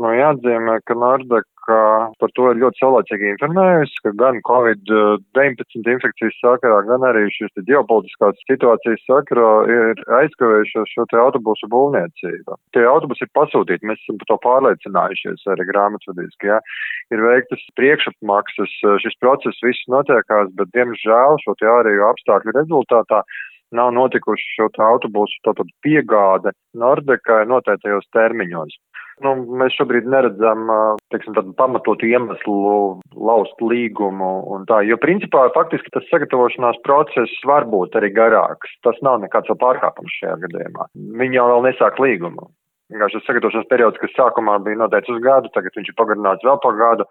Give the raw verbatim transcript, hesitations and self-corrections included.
sākumā jāatzīmē, ka Nordeka par to ir ļoti saulēcīgi informējusi, ka gan covid deviņpadsmit infekcijas sakarā, gan arī šīs ģeopolitiskās situācijas sakarā ir aizkavējušos šo te autobusu būvniecību. Tie autobusi ir pasūtīti, mēs esam par to pārliecinājušies arī grāmatvediski, jā. Ir veiktas priekšapmaksas, šis process viss notiekās, bet diemžēl šo te ārējo apstākļu rezultātā nav notikuši šo te autobusu tātad piegāde Nordekai noteiktajos termiņos. Nu, mēs šobrīd neredzam, teiksim, tādu pamatotu iemeslu laust līgumu un tā, jo principā faktiski tas sagatavošanās process var būt arī garāks. Tas nav nekāds pārkāpums šajā gadījumā. Viņi jau vēl nesāk līgumu. Vienkārši tas sagatavošanās periods, kas sākumā bija noteikts uz gadu, tagad viņš ir pagarināts vēl par gadu.